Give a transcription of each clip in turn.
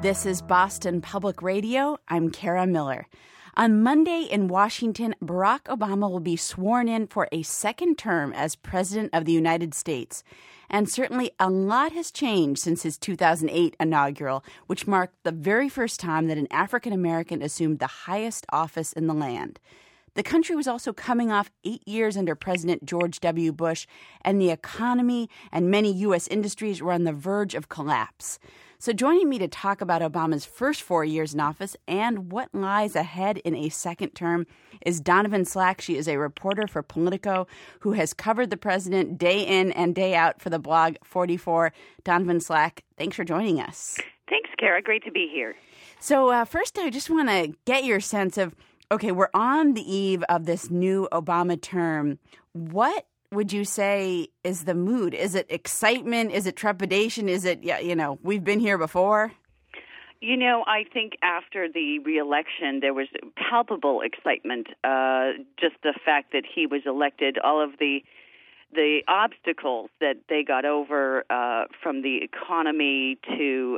This is Boston Public Radio. I'm Kara Miller. On Monday in Washington, Barack Obama will be sworn in for a second term as President of the United States. And certainly a lot has changed since his 2008 inaugural, which marked the very first time that an African American assumed the highest office in the land. The country was also coming off 8 years under President George W. Bush, and the economy and many U.S. industries were on the verge of collapse. So joining me to talk about Obama's first 4 years in office and what lies ahead in a second term is Donovan Slack. She is a reporter for Politico who has covered the president day in and day out for the blog 44. Donovan Slack, thanks for joining us. Thanks, Kara. Great to be here. So first, I just want to get your sense of, okay, we're on the eve of this new Obama term. What would you say is the mood? Is it excitement? Is it trepidation? Is it, we've been here before? I think after the reelection, there was palpable excitement. Just the fact that he was elected, all of the obstacles that they got over from the economy to,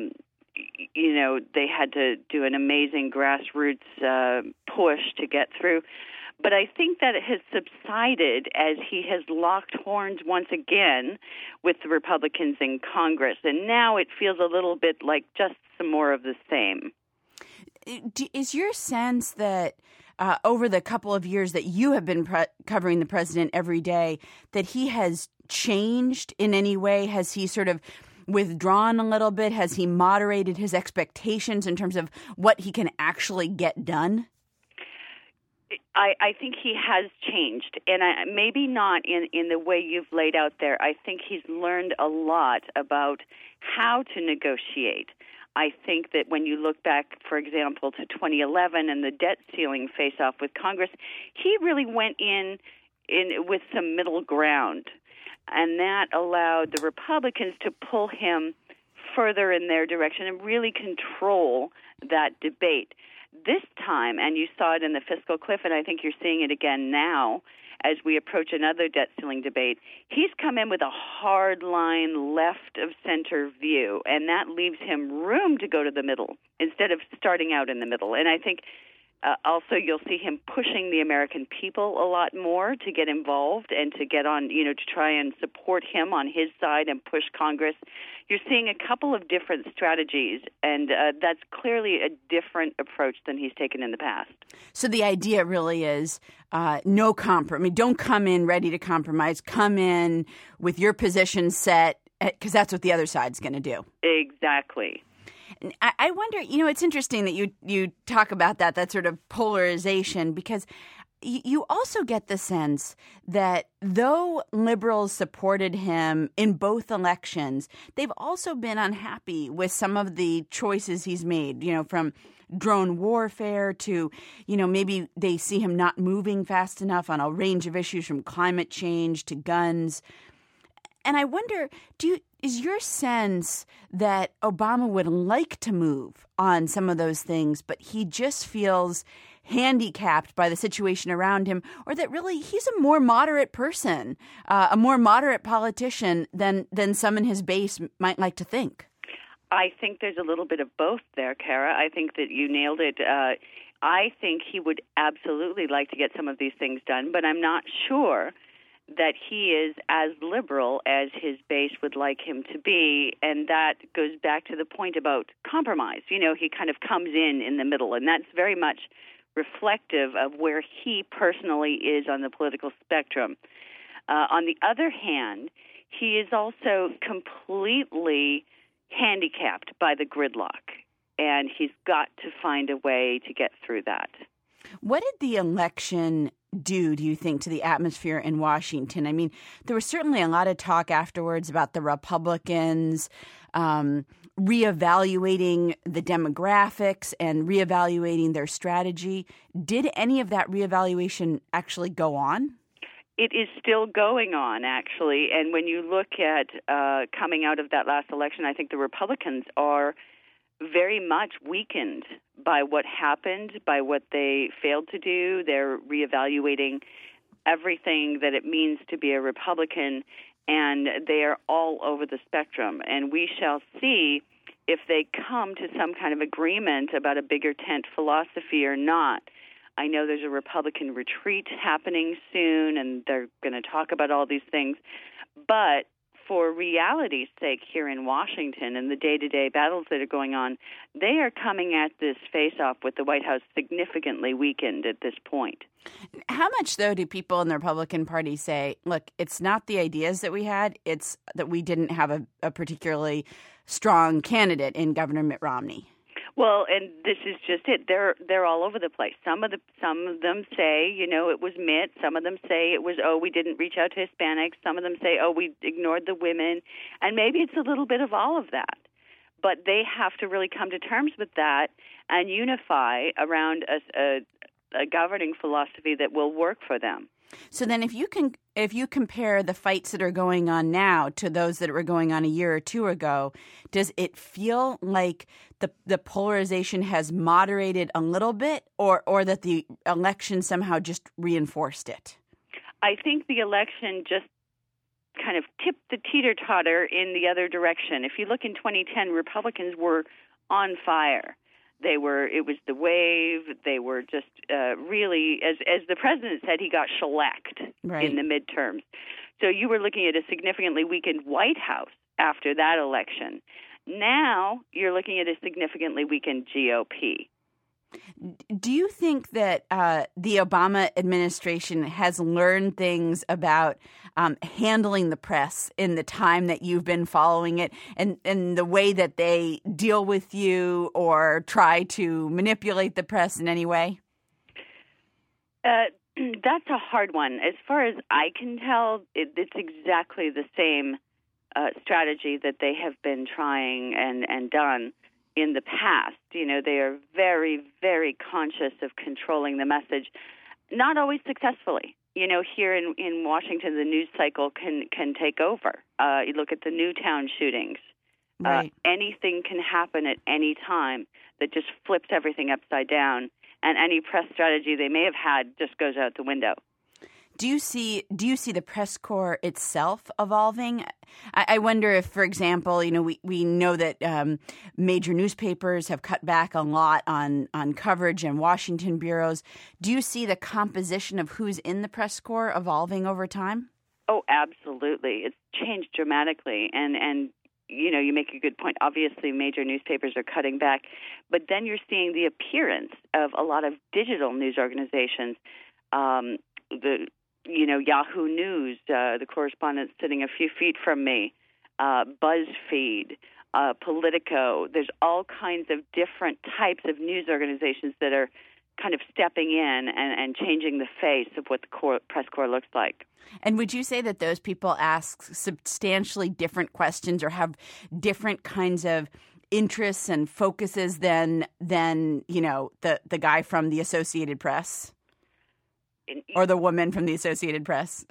they had to do an amazing grassroots push to get through. But I think that it has subsided as he has locked horns once again with the Republicans in Congress. And now it feels a little bit like just some more of the same. Is your sense that over the couple of years that you have been covering the president every day, that he has changed in any way? Has he sort of withdrawn a little bit? Has he moderated his expectations in terms of what he can actually get done? I think he has changed, and maybe not in the way you've laid out there. I think he's learned a lot about how to negotiate. I think that when you look back, for example, to 2011 and the debt ceiling face-off with Congress, he really went in with some middle ground, and that allowed the Republicans to pull him further in their direction and really control that debate. This time, and you saw it in the fiscal cliff, and I think you're seeing it again now as we approach another debt ceiling debate, he's come in with a hard-line left-of-center view, and that leaves him room to go to the middle instead of starting out in the middle. And I think also you'll see him pushing the American people a lot more to get involved and to get on, to try and support him on his side and push Congress. You're seeing a couple of different strategies, and that's clearly a different approach than he's taken in the past. So the idea really is no compromise. I mean, don't come in ready to compromise. Come in with your position set, because that's what the other side's going to do. Exactly. I wonder, it's interesting that you talk about that sort of polarization, because you also get the sense that though liberals supported him in both elections, they've also been unhappy with some of the choices he's made, from drone warfare to, maybe they see him not moving fast enough on a range of issues from climate change to guns. And I wonder, is your sense that Obama would like to move on some of those things, but he just feels handicapped by the situation around him, or that really he's a more moderate person, a more moderate politician than some in his base might like to think? I think there's a little bit of both there, Kara. I think that you nailed it. I think he would absolutely like to get some of these things done, but I'm not sure that he is as liberal as his base would like him to be, and that goes back to the point about compromise. He kind of comes in the middle, and that's very much reflective of where he personally is on the political spectrum. On the other hand, he is also completely handicapped by the gridlock, and he's got to find a way to get through that. What did the election do you think, to the atmosphere in Washington? I mean, there was certainly a lot of talk afterwards about the Republicans reevaluating the demographics and reevaluating their strategy. Did any of that reevaluation actually go on? It is still going on, actually. And when you look at coming out of that last election, I think the Republicans are very much weakened by what happened, by what they failed to do. They're reevaluating everything that it means to be a Republican. and they are all over the spectrum. And we shall see if they come to some kind of agreement about a bigger tent philosophy or not. I know there's a Republican retreat happening soon, and they're going to talk about all these things. But for reality's sake here in Washington and the day-to-day battles that are going on, they are coming at this face-off with the White House significantly weakened at this point. How much, though, do people in the Republican Party say, look, it's not the ideas that we had, it's that we didn't have a particularly strong candidate in Governor Mitt Romney? Well, and this is just it. They're all over the place. Some of them say, it was Mitt. Some of them say it was, we didn't reach out to Hispanics. Some of them say, we ignored the women. And maybe it's a little bit of all of that. But they have to really come to terms with that and unify around a governing philosophy that will work for them. So then if you compare the fights that are going on now to those that were going on a year or two ago, does it feel like the polarization has moderated a little bit or that the election somehow just reinforced it? I think the election just kind of tipped the teeter-totter in the other direction. If you look in 2010, Republicans were on fire. It was the wave. They were just really, as the president said, he got shellacked in the midterms. So you were looking at a significantly weakened White House after that election. Now you're looking at a significantly weakened GOP. Do you think that the Obama administration has learned things about handling the press in the time that you've been following it and the way that they deal with you or try to manipulate the press in any way? That's a hard one. As far as I can tell, it's exactly the same strategy that they have been trying and done in the past. They are very, very conscious of controlling the message, not always successfully. Here in Washington, the news cycle can take over. You look at the Newtown shootings. Right. Anything can happen at any time that just flips everything upside down, and any press strategy they may have had just goes out the window. Do you see the press corps itself evolving? I wonder if, for example, we know that major newspapers have cut back a lot on coverage and Washington bureaus. Do you see the composition of who's in the press corps evolving over time? Oh, absolutely. It's changed dramatically, and you make a good point. Obviously, major newspapers are cutting back, but then you're seeing the appearance of a lot of digital news organizations. Yahoo News, the correspondent sitting a few feet from me, BuzzFeed, Politico. There's all kinds of different types of news organizations that are kind of stepping in and changing the face of what the press corps looks like. And would you say that those people ask substantially different questions or have different kinds of interests and focuses than the guy from the Associated Press? Or the woman from the Associated Press?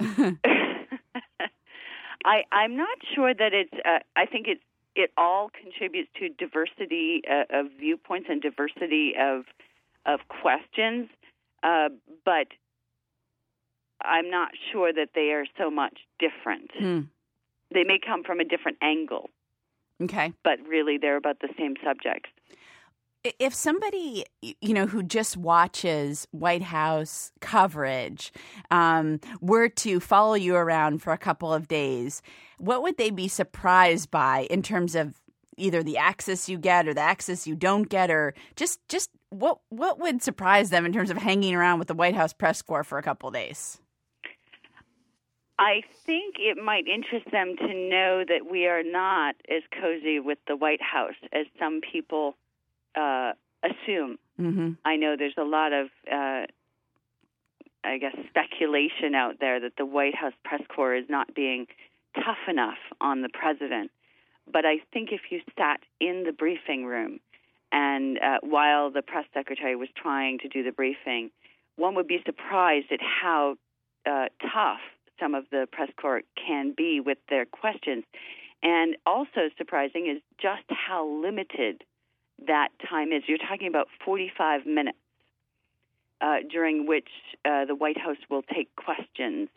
I'm not sure that it's. I think it all contributes to diversity of viewpoints and diversity of questions, but I'm not sure that they are so much different. They may come from a different angle. Okay, but really they're about the same subjects. If somebody, who just watches White House coverage were to follow you around for a couple of days, what would they be surprised by in terms of either the access you get or the access you don't get, or just what would surprise them in terms of hanging around with the White House press corps for a couple of days? I think it might interest them to know that we are not as cozy with the White House as some people assume. Mm-hmm. I know there's a lot of, speculation out there that the White House press corps is not being tough enough on the president. But I think if you sat in the briefing room and while the press secretary was trying to do the briefing, one would be surprised at how tough some of the press corps can be with their questions. And also surprising is just how limited that time is. You're talking about 45 minutes during which the White House will take questions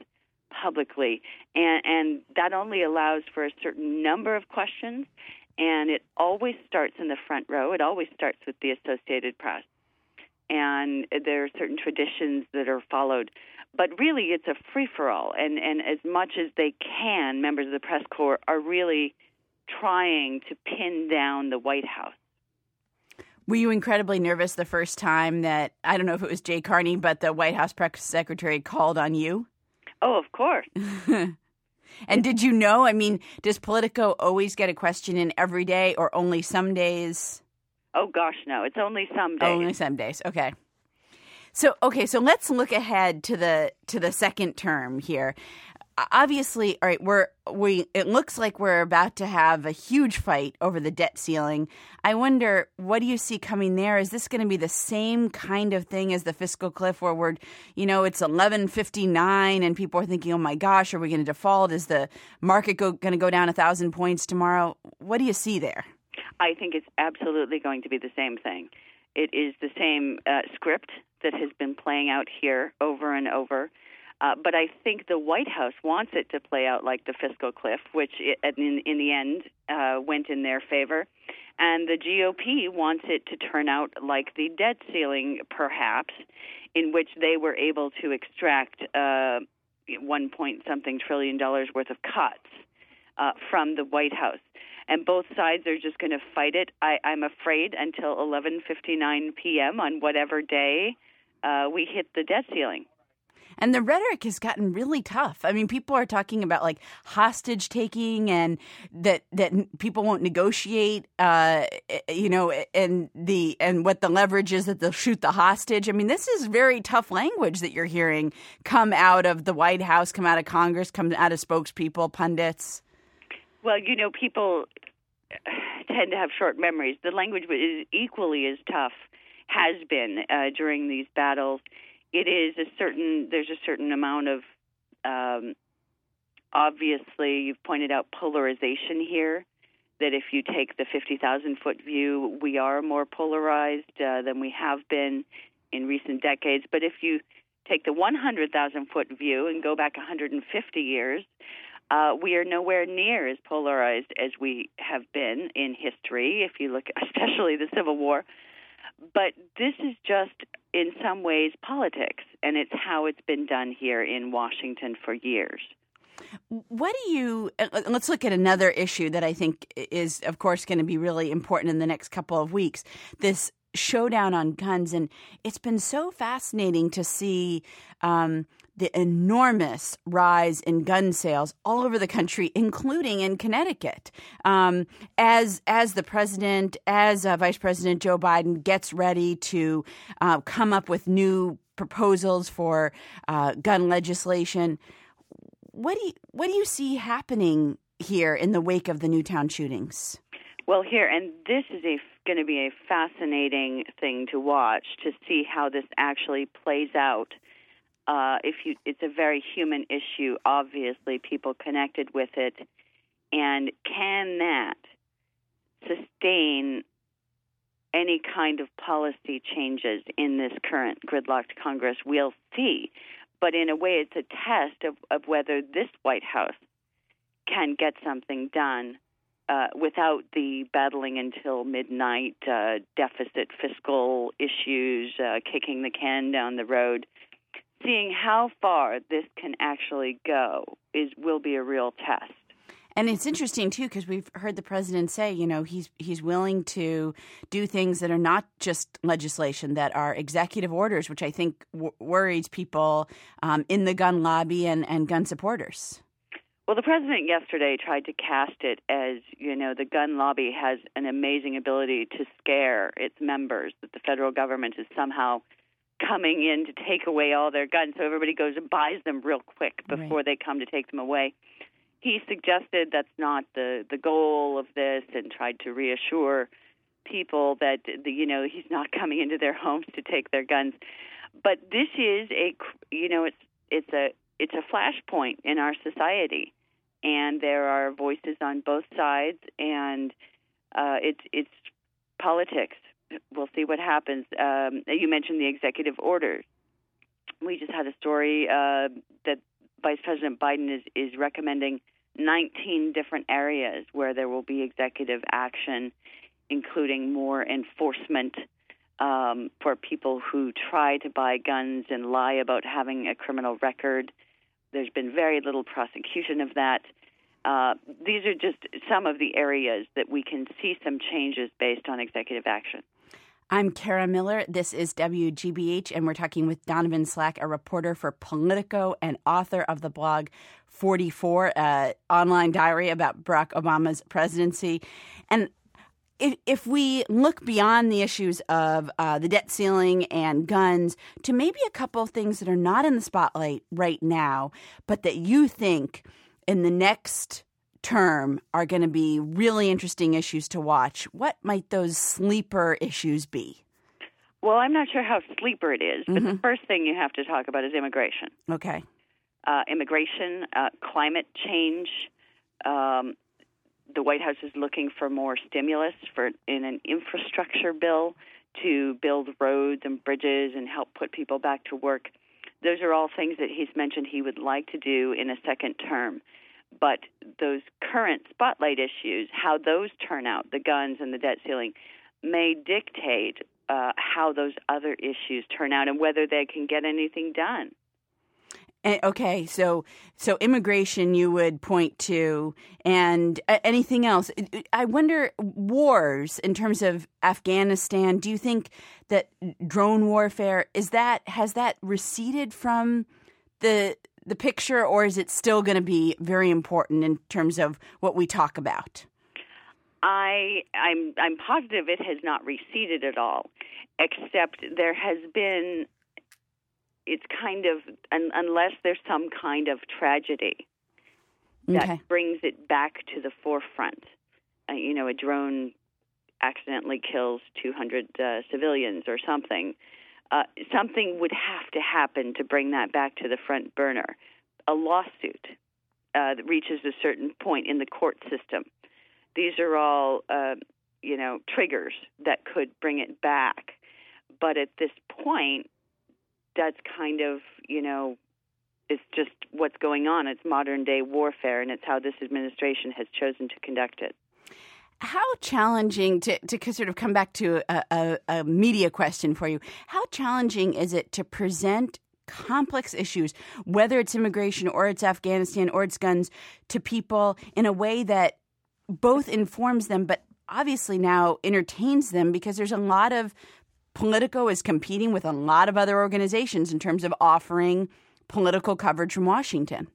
publicly, and that only allows for a certain number of questions, and it always starts in the front row. It always starts with the Associated Press, and there are certain traditions that are followed. But really, it's a free-for-all, and as much as they can, members of the press corps are really trying to pin down the White House. Were you incredibly nervous the first time that, I don't know if it was Jay Carney, but the White House press secretary called on you? Oh, of course. And did you know, I mean, does Politico always get a question in every day or only some days? Oh, gosh, no. It's only some days. Only some days. Okay. So let's look ahead to the second term here. Obviously, all right, it looks like we're about to have a huge fight over the debt ceiling. I wonder, what do you see coming there? Is this going to be the same kind of thing as the fiscal cliff where it's 11:59 and people are thinking, oh my gosh, are we going to default? Is the market going to go down 1,000 points tomorrow? What do you see there? I think it's absolutely going to be the same thing. It is the same script that has been playing out here over and over. But I think the White House wants it to play out like the fiscal cliff, which in the end went in their favor. And the GOP wants it to turn out like the debt ceiling, perhaps, in which they were able to extract $1.something trillion worth of cuts from the White House. And both sides are just going to fight it, I'm afraid, until 11:59 p.m. on whatever day we hit the debt ceiling. And the rhetoric has gotten really tough. I mean, people are talking about like hostage taking and that people won't negotiate, and what the leverage is that they'll shoot the hostage. I mean, this is very tough language that you're hearing come out of the White House, come out of Congress, come out of spokespeople, pundits. Well, people tend to have short memories. The language is equally as tough, has been during these battles. There's a certain amount of, obviously, you've pointed out polarization here, that if you take the 50,000-foot view, we are more polarized than we have been in recent decades. But if you take the 100,000-foot view and go back 150 years, we are nowhere near as polarized as we have been in history, if you look especially the Civil War. But this is just, in some ways, politics, and it's how it's been done here in Washington for years. Let's look at another issue that I think is, of course, going to be really important in the next couple of weeks, this showdown on guns. And it's been so fascinating to see the enormous rise in gun sales all over the country, including in Connecticut. As the president, as Vice President Joe Biden gets ready to come up with new proposals for gun legislation, what do you see happening here in the wake of the Newtown shootings? Well, and this is going to be a fascinating thing to watch, to see how this actually plays out. It's a very human issue, obviously, people connected with it. And can that sustain any kind of policy changes in this current gridlocked Congress? We'll see. But in a way, it's a test of whether this White House can get something done without the battling until midnight, deficit fiscal issues, kicking the can down the road. Seeing how far this can actually go will be a real test. And it's interesting, too, because we've heard the president say, he's willing to do things that are not just legislation, that are executive orders, which I think worries people in the gun lobby and gun supporters. Well, the president yesterday tried to cast it as, the gun lobby has an amazing ability to scare its members, that the federal government is somehow coming in to take away all their guns, so everybody goes and buys them real quick before they come to take them away. He suggested that's not the goal of this, and tried to reassure people that he's not coming into their homes to take their guns. But this is it's a flashpoint in our society, and there are voices on both sides, and it's politics. We'll see what happens. You mentioned the executive orders. We just had a story that Vice President Biden is recommending 19 different areas where there will be executive action, including more enforcement for people who try to buy guns and lie about having a criminal record. There's been very little prosecution of that. These are just some of the areas that we can see some changes based on executive action. I'm Kara Miller. This is WGBH, and we're talking with Donovan Slack, a reporter for Politico and author of the blog 44, online diary about Barack Obama's presidency. And if we look beyond the issues of the debt ceiling and guns to maybe a couple of things that are not in the spotlight right now, but that you think in the next term are going to be really interesting issues to watch, what might those sleeper issues be? Well, I'm not sure how sleeper it is, but the first thing you have to talk about is immigration. Okay. Immigration, climate change. The White House is looking for more stimulus in an infrastructure bill to build roads and bridges and help put people back to work. Those are all things that he's mentioned he would like to do in a second term. But those current spotlight issues, how those turn out, the guns and the debt ceiling, may dictate how those other issues turn out and whether they can get anything done. Okay, so immigration you would point to, and anything else. I wonder, wars in terms of Afghanistan, do you think that drone warfare, has that receded from the picture, or is it still going to be very important in terms of what we talk about? I'm positive it has not receded at all, except there has been, it's kind of, unless there's some kind of tragedy that brings it back to the forefront. A drone accidentally kills 200 civilians or something. Something would have to happen to bring that back to the front burner. A lawsuit that reaches a certain point in the court system. These are all, triggers that could bring it back. But at this point, that's kind of, it's just what's going on. It's modern-day warfare, and it's how this administration has chosen to conduct it. How challenging, to sort of come back to a media question for you, how challenging is it to present complex issues, whether it's immigration or it's Afghanistan or it's guns, to people in a way that both informs them but obviously now entertains them, because there's a lot of, Politico is competing with a lot of other organizations in terms of offering political coverage from Washington?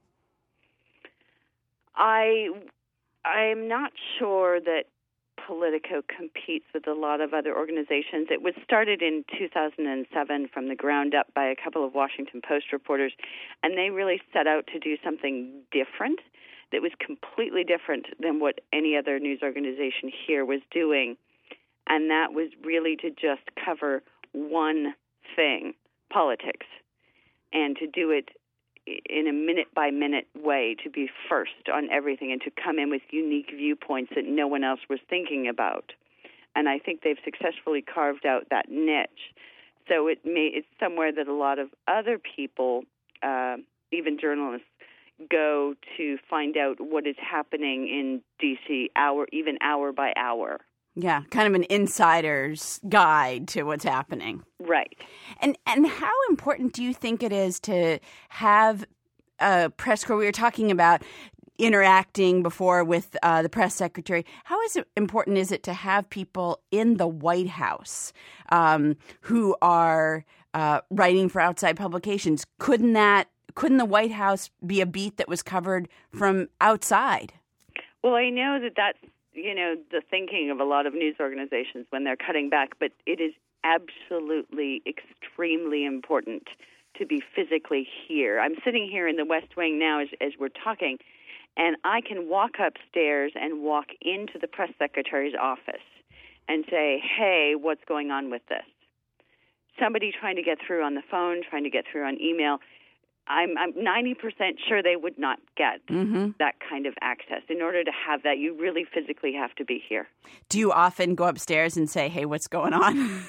I'm not sure that Politico competes with a lot of other organizations. It was started in 2007 from the ground up by a couple of Washington Post reporters, and they really set out to do something different that was completely different than what any other news organization here was doing, and that was really to just cover one thing, politics, and to do it in a minute-by-minute way, to be first on everything and to come in with unique viewpoints that no one else was thinking about. And I think they've successfully carved out that niche. So it's somewhere that a lot of other people, even journalists, go to find out what is happening in D.C. hour by hour. Yeah, kind of an insider's guide to what's happening. Right. And how important do you think it is to have a press corps? We were talking about interacting before with the press secretary. How important is it to have people in the White House who are writing for outside publications? Couldn't the White House be a beat that was covered from outside? Well, I know that's the thinking of a lot of news organizations when they're cutting back, but it is absolutely extremely important to be physically here. I'm sitting here in the West Wing now as we're talking, and I can walk upstairs and walk into the press secretary's office and say, hey, what's going on with this? Somebody trying to get through on the phone, trying to get through on email, I'm 90% sure they would not get that kind of access. In order to have that, you really physically have to be here. Do you often go upstairs and say, hey, what's going on?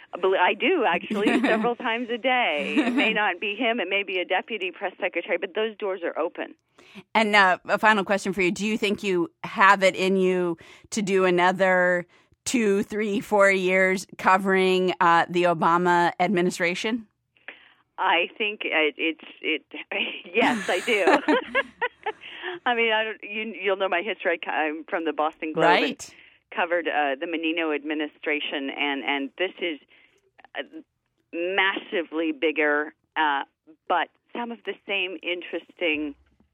I do, actually, several times a day. It may not be him. It may be a deputy press secretary, but those doors are open. And a final question for you. Do you think you have it in you to do another 2, 3, 4 years covering the Obama administration? I think yes, I do. I mean, you'll know my history. I'm from the Boston Globe. Right. Covered the Menino administration, and this is massively bigger, but some of the same interesting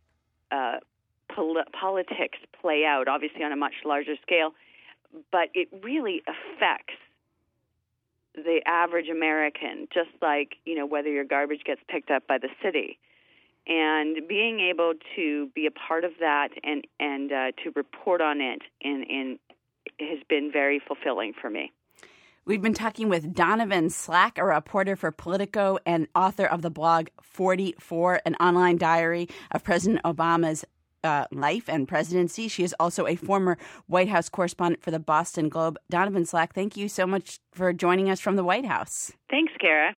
politics play out, obviously on a much larger scale, but it really affects the average American, just like, whether your garbage gets picked up by the city. And being able to be a part of that and to report on it has been very fulfilling for me. We've been talking with Donovan Slack, a reporter for Politico and author of the blog 44, an online diary of President Obama's life and presidency. She is also a former White House correspondent for the Boston Globe. Donovan Slack, thank you so much for joining us from the White House. Thanks, Kara.